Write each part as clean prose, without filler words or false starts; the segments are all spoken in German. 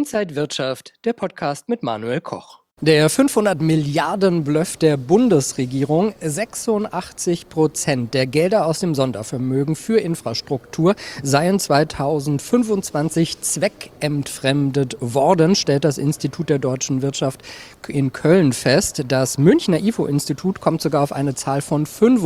Inside Wirtschaft, der Podcast mit Manuel Koch. Der 500 Milliarden Bluff der Bundesregierung, 86% der Gelder aus dem Sondervermögen für Infrastruktur seien 2025 zweckentfremdet worden, stellt das Institut der deutschen Wirtschaft in Köln fest. Das Münchner IFO-Institut kommt sogar auf eine Zahl von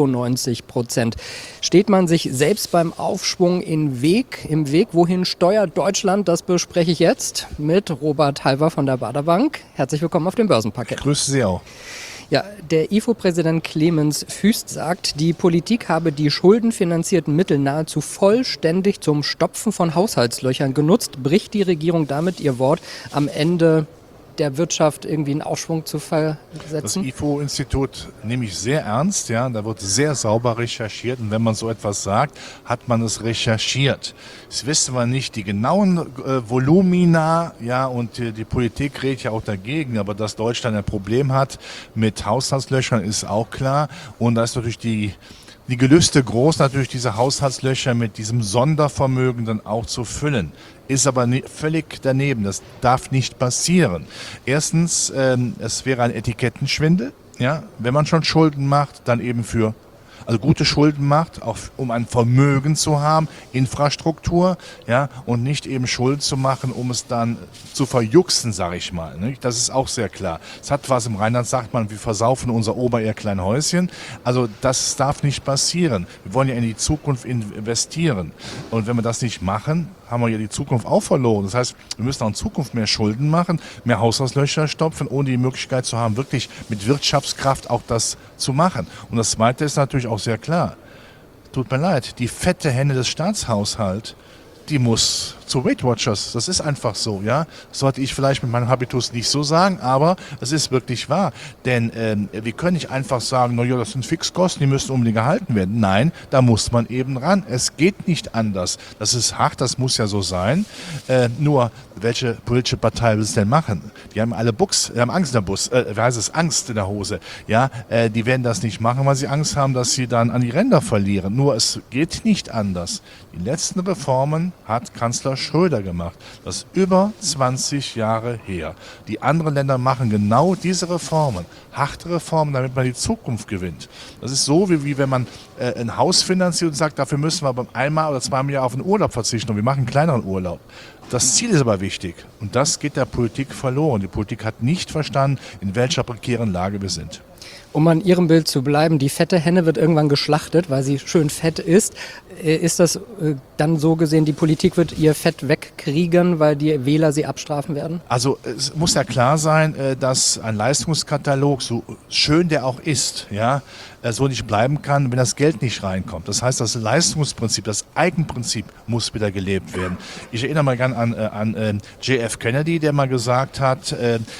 95%. Steht man sich selbst beim Aufschwung im Weg? Wohin steuert Deutschland? Das bespreche ich jetzt mit Robert Halver von der Baader Bank. Herzlich willkommen auf dem Börsenparkett. Grüße Sie auch. Ja, der IFO-Präsident Clemens Fuest sagt, die Politik habe die schuldenfinanzierten Mittel nahezu vollständig zum Stopfen von Haushaltslöchern genutzt. Bricht die Regierung damit ihr Wort, am Ende der Wirtschaft irgendwie einen Aufschwung zu versetzen? Das IFO-Institut nehme ich sehr ernst, ja, da wird sehr sauber recherchiert und wenn man so etwas sagt, hat man es recherchiert. Jetzt wissen wir nicht die genauen Volumina, ja, und die Politik redet ja auch dagegen, aber dass Deutschland ein Problem hat mit Haushaltslöchern ist auch klar und da ist natürlich die Gelüste groß, natürlich diese Haushaltslöcher mit diesem Sondervermögen dann auch zu füllen. Ist aber völlig daneben. Das darf nicht passieren. Erstens, es wäre ein Etikettenschwindel. Ja, wenn man schon Schulden macht, dann eben also gute Schulden macht, auch um ein Vermögen zu haben, Infrastruktur, ja, und nicht eben Schulden zu machen, um es dann zu verjuxen, sage ich mal. Ne? Das ist auch sehr klar. Es hat was im Rheinland, sagt man, wir versaufen unser Ober-Ihr Kleinhäuschen. Also das darf nicht passieren. Wir wollen ja in die Zukunft investieren. Und wenn wir das nicht machen, haben wir ja die Zukunft auch verloren. Das heißt, wir müssen auch in Zukunft mehr Schulden machen, mehr Haushaltslöcher stopfen, ohne die Möglichkeit zu haben, wirklich mit Wirtschaftskraft auch das zu machen. Und das Zweite ist natürlich auch sehr klar. Tut mir leid, die fette Henne des Staatshaushalts, die muss zu Weight Watchers. Das ist einfach so, ja. Das sollte ich vielleicht mit meinem Habitus nicht so sagen, aber es ist wirklich wahr. Denn wir können nicht einfach sagen, naja, das sind Fixkosten, die müssen unbedingt gehalten werden. Nein, da muss man eben ran. Es geht nicht anders. Das ist hart, das muss ja so sein. Nur, welche politische Partei will es denn machen? Die haben alle Angst in der Angst in der Hose. Ja, die werden das nicht machen, weil sie Angst haben, dass sie dann an die Ränder verlieren. Nur, es geht nicht anders. Die letzten Reformen hat Kanzler Schröder gemacht. Das ist über 20 Jahre her. Die anderen Länder machen genau diese Reformen. Harte Reformen, damit man die Zukunft gewinnt. Das ist so, wie wenn man ein Haus finanziert und sagt, dafür müssen wir beim einmal oder zweimal im Jahr auf den Urlaub verzichten und wir machen einen kleineren Urlaub. Das Ziel ist aber wichtig und das geht der Politik verloren. Die Politik hat nicht verstanden, in welcher prekären Lage wir sind. Um an Ihrem Bild zu bleiben, die fette Henne wird irgendwann geschlachtet, weil sie schön fett ist. Ist das dann so gesehen, die Politik wird ihr Fett wegkriegen, weil die Wähler sie abstrafen werden? Also es muss ja klar sein, dass ein Leistungskatalog, so schön der auch ist, ja, so nicht bleiben kann, wenn das Geld nicht reinkommt. Das heißt, das Leistungsprinzip, das Eigenprinzip muss wieder gelebt werden. Ich erinnere mal gern an JF Kennedy, der mal gesagt hat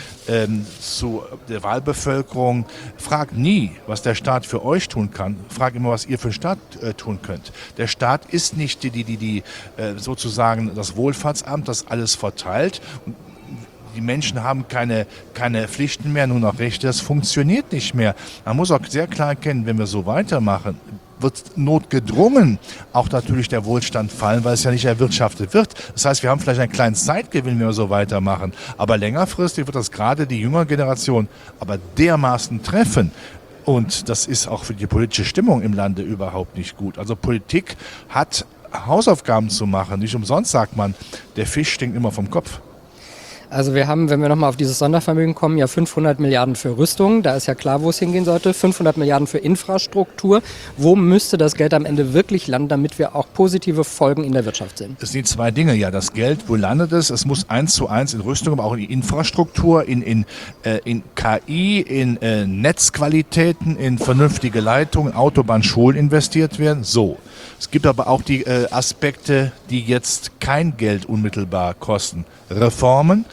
zu der Wahlbevölkerung, fragt nie, was der Staat für euch tun kann, fragt immer, was ihr für den Staat tun könnt. Der Staat ist nicht die sozusagen das Wohlfahrtsamt, das alles verteilt. Die Menschen haben keine Pflichten mehr, nur noch Rechte. Das funktioniert nicht mehr. Man muss auch sehr klar erkennen, wenn wir so weitermachen, wird notgedrungen auch natürlich der Wohlstand fallen, weil es ja nicht erwirtschaftet wird. Das heißt, wir haben vielleicht einen kleinen Zeitgewinn, wenn wir so weitermachen. Aber längerfristig wird das gerade die jüngere Generation aber dermaßen treffen. Und das ist auch für die politische Stimmung im Lande überhaupt nicht gut. Also Politik hat Hausaufgaben zu machen. Nicht umsonst sagt man, der Fisch stinkt immer vom Kopf. Also wir haben, wenn wir nochmal auf dieses Sondervermögen kommen, ja 500 Milliarden für Rüstung. Da ist ja klar, wo es hingehen sollte. 500 Milliarden für Infrastruktur. Wo müsste das Geld am Ende wirklich landen, damit wir auch positive Folgen in der Wirtschaft sehen? Es sind zwei Dinge. Ja, das Geld, wo landet es? Es muss 1:1 in Rüstung, aber auch in die Infrastruktur, in KI, in Netzqualitäten, in vernünftige Leitungen, Autobahn, Schulen investiert werden. So. Es gibt aber auch die Aspekte, die jetzt kein Geld unmittelbar kosten. Reformen.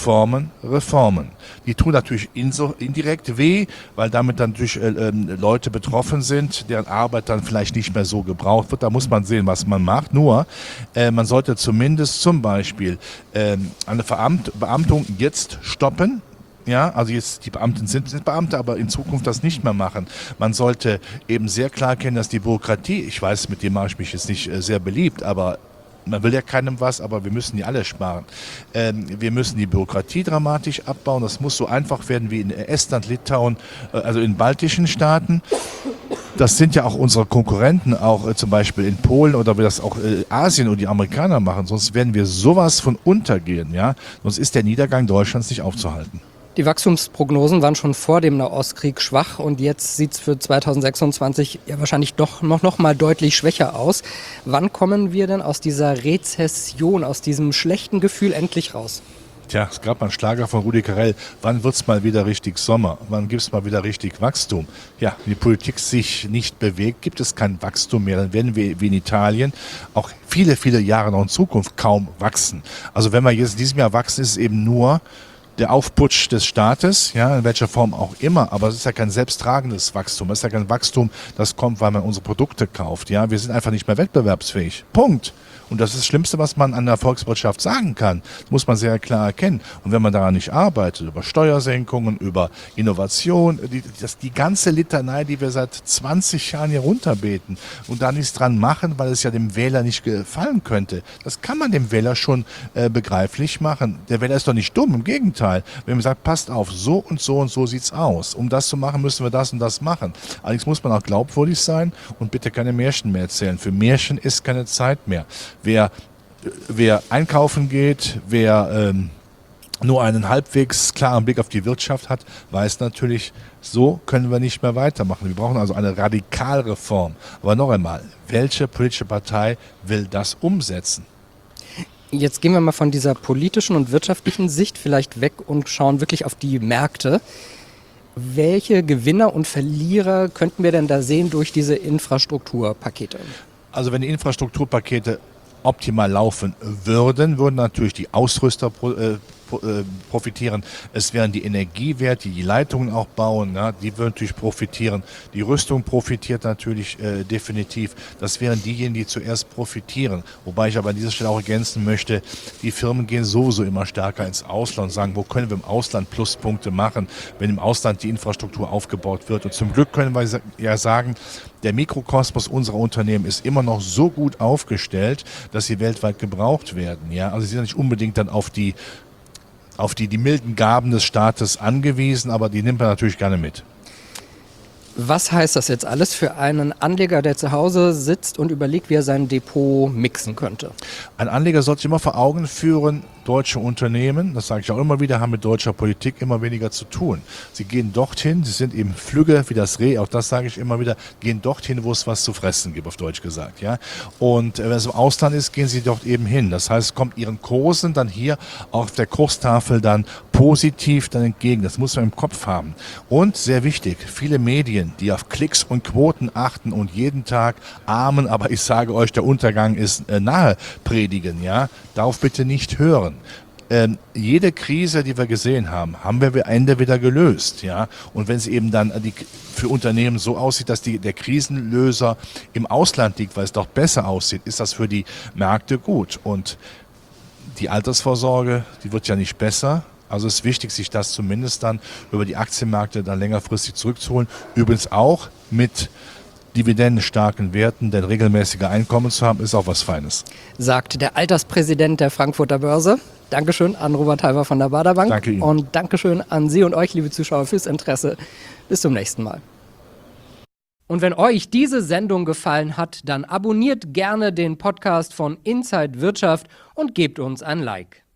Die tun natürlich indirekt weh, weil damit dann natürlich Leute betroffen sind, deren Arbeit dann vielleicht nicht mehr so gebraucht wird. Da muss man sehen, was man macht. Nur, man sollte zumindest zum Beispiel eine Beamtung jetzt stoppen. Ja, also jetzt die Beamten sind Beamte, aber in Zukunft das nicht mehr machen. Man sollte eben sehr klar erkennen, dass die Bürokratie, ich weiß, mit dem mache ich mich jetzt nicht sehr beliebt, aber Man will ja keinem was, aber wir müssen die alle sparen. Wir müssen die Bürokratie dramatisch abbauen. Das muss so einfach werden wie in Estland, Litauen, also in baltischen Staaten. Das sind ja auch unsere Konkurrenten, auch zum Beispiel in Polen oder wie das auch Asien und die Amerikaner machen. Sonst werden wir sowas von untergehen. Ja? Sonst ist der Niedergang Deutschlands nicht aufzuhalten. Die Wachstumsprognosen waren schon vor dem Nahostkrieg schwach und jetzt sieht es für 2026 ja wahrscheinlich doch noch mal deutlich schwächer aus. Wann kommen wir denn aus dieser Rezession, aus diesem schlechten Gefühl endlich raus? Tja, es gab mal einen Schlager von Rudi Carrell. Wann wird's mal wieder richtig Sommer? Wann gibt's mal wieder richtig Wachstum? Ja, wenn die Politik sich nicht bewegt, gibt es kein Wachstum mehr. Dann werden wir wie in Italien auch viele, viele Jahre noch in Zukunft kaum wachsen. Also wenn wir jetzt in diesem Jahr wachsen, ist es eben nur der Aufputsch des Staates, ja, in welcher Form auch immer, aber es ist ja kein selbsttragendes Wachstum, es ist ja kein Wachstum, das kommt, weil man unsere Produkte kauft, ja, wir sind einfach nicht mehr wettbewerbsfähig, Punkt. Und das ist das Schlimmste, was man an der Volkswirtschaft sagen kann. Das muss man sehr klar erkennen. Und wenn man daran nicht arbeitet, über Steuersenkungen, über Innovation, die ganze Litanei, die wir seit 20 Jahren hier runterbeten und da nichts dran machen, weil es ja dem Wähler nicht gefallen könnte, das kann man dem Wähler schon begreiflich machen. Der Wähler ist doch nicht dumm, im Gegenteil. Wenn man sagt, passt auf, so und so und so sieht's aus. Um das zu machen, müssen wir das und das machen. Allerdings muss man auch glaubwürdig sein und bitte keine Märchen mehr erzählen. Für Märchen ist keine Zeit mehr. Wer einkaufen geht, wer nur einen halbwegs klaren Blick auf die Wirtschaft hat, weiß natürlich, so können wir nicht mehr weitermachen. Wir brauchen also eine Radikalreform. Aber noch einmal, welche politische Partei will das umsetzen? Jetzt gehen wir mal von dieser politischen und wirtschaftlichen Sicht vielleicht weg und schauen wirklich auf die Märkte. Welche Gewinner und Verlierer könnten wir denn da sehen durch diese Infrastrukturpakete? Also wenn die Infrastrukturpakete optimal laufen würden natürlich die Ausrüster profitieren. Es wären die Energiewerte, die Leitungen auch bauen, ja, die würden natürlich profitieren. Die Rüstung profitiert natürlich definitiv. Das wären diejenigen, die zuerst profitieren. Wobei ich aber an dieser Stelle auch ergänzen möchte, die Firmen gehen sowieso immer stärker ins Ausland und sagen, wo können wir im Ausland Pluspunkte machen, wenn im Ausland die Infrastruktur aufgebaut wird. Und zum Glück können wir ja sagen, der Mikrokosmos unserer Unternehmen ist immer noch so gut aufgestellt, dass sie weltweit gebraucht werden. Ja? Also sie sind nicht unbedingt dann auf die milden Gaben des Staates angewiesen, aber die nimmt man natürlich gerne mit. Was heißt das jetzt alles für einen Anleger, der zu Hause sitzt und überlegt, wie er sein Depot mixen könnte? Ein Anleger sollte sich immer vor Augen führen, deutsche Unternehmen, das sage ich auch immer wieder, haben mit deutscher Politik immer weniger zu tun. Sie gehen dorthin, sie sind eben Flügge wie das Reh, auch das sage ich immer wieder, gehen dorthin, wo es was zu fressen gibt, auf Deutsch gesagt. Ja? Und wenn es im Ausland ist, gehen sie dort eben hin. Das heißt, es kommt ihren Kursen dann hier auf der Kurstafel dann positiv dann entgegen. Das muss man im Kopf haben. Und sehr wichtig, viele Medien, die auf Klicks und Quoten achten und jeden Tag Amen, aber ich sage euch, der Untergang ist nahe predigen. Ja? Darauf bitte nicht hören. Jede Krise, die wir gesehen haben, haben wir am Ende wieder gelöst. Ja? Und wenn es eben dann für Unternehmen so aussieht, dass der Krisenlöser im Ausland liegt, weil es dort besser aussieht, ist das für die Märkte gut. Und die Altersvorsorge, die wird ja nicht besser. Also es ist wichtig, sich das zumindest dann über die Aktienmärkte dann längerfristig zurückzuholen. Übrigens auch mit dividendenstarken Werten, denn regelmäßige Einkommen zu haben, ist auch was Feines. Sagt der Alterspräsident der Frankfurter Börse. Dankeschön an Robert Halver von der Baader Bank. Danke Ihnen. Und Dankeschön an Sie und euch, liebe Zuschauer, fürs Interesse. Bis zum nächsten Mal. Und wenn euch diese Sendung gefallen hat, dann abonniert gerne den Podcast von Inside Wirtschaft und gebt uns ein Like.